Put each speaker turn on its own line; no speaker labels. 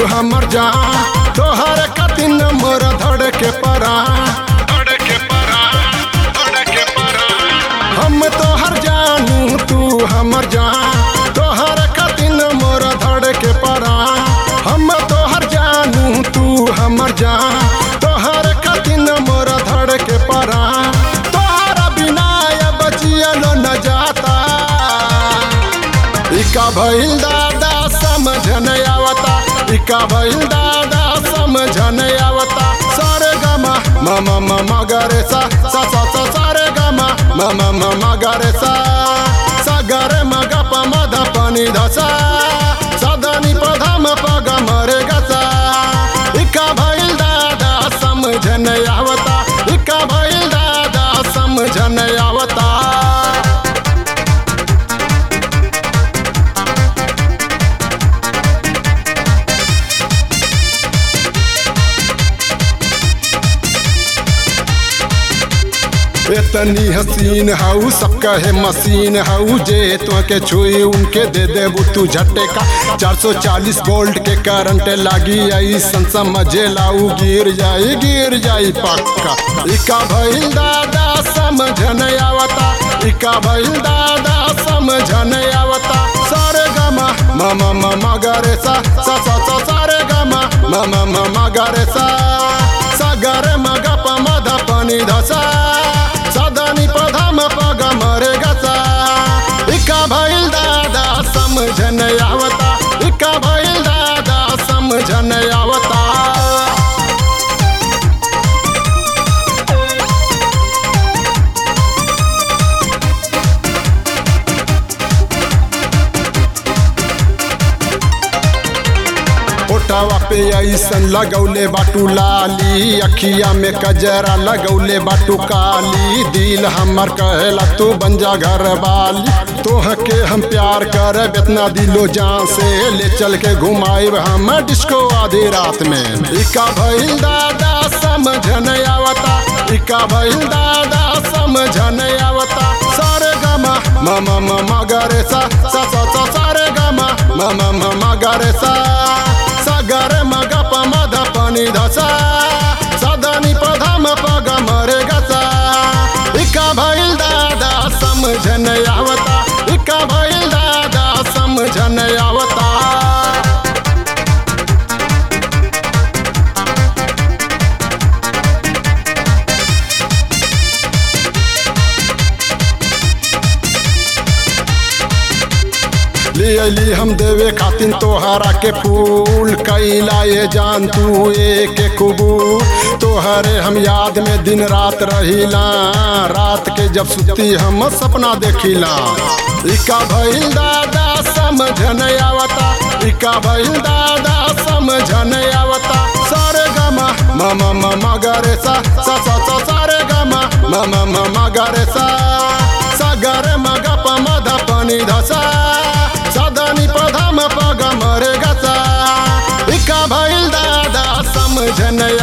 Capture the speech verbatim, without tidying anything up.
हमर जान तोहर कतिन मोर धड़ के परा धड़ के परा धड़ के परा हम तोहर जानू तू हमर जान तोहर कतिन मोर धड़ के परा हम तोहर जानू तू हमर जान तोहर कतिन मोर धड़ के परा तोहरा बिना अब जियलो न जाता इका भइल दादा समझ न आवता इका भइल दादा समझ न आवता सारे गमा ममा ममा गरे सा सा सा सा सारे गमा ममा ममा गरे सा सा गरे मगा प मध पनि धसा सदनी प्रथम पग मरे गसा इका भइल दादा समझ न आवता इका भइल दादा समझ न आवता इतनी हसीन हाउ सब कहे मशीन हाउ जे तो के छुई उनके दे देबू तू झटका चार सौ चालीस वोल्ट के करंट लागी आई समझे लाऊ गिर जाई गिर जाई पक्का इका भइल दादा समझ न आवता इका भइल दादा समझ न आवता सारे गमा ममा ममा गरे सा सा सा सा सारे गमा ममा ममा गरे सा सा गरे मगा प मध पनि धसा सदनी प्रथम पग मरे गसा इका भइल दादा समझ न आवता इका भइल दादा समझ न आवता ओटावा पे ऐसन लगौले बाटू लाली अखिया में कजरा लगौले बाटू काली दिल हमर कहेला तू बन जा घर वाली तोह के हम प्यार कर इतना दिलो जान से ले चल के घुमाइब हम डिस्को आधी रात में इका भइल दादा समझ न आवता इका भइल दादा समझ न आवता सारे गमा ममा ममा गरे सा सा सा सा सारे गमा ममा ममा गरे सा सागरे मगा प मध पनि धसा सदनी प्रथम पग मरे गसा इका भइल दादा समझ न आवता इका भइल दादा समझ न आवता ले अली हम देवे खातिन तोहरा के फूल कैला ये जान तू एक कबूल तोहरे हम याद में दिन रात रहिला रात के जब सुती हम सपना देखिला इका भइल दादा समझ न आवता इका भइल दादा समझ न आवता सारे गमा ममा ममा गरे सा सा सा सा सारे गमा ममा ममा गरे सा सा गरे मगा प मध पनि धसा सदनी प्रथम पग मरे गसा इका भइल दादा समझ न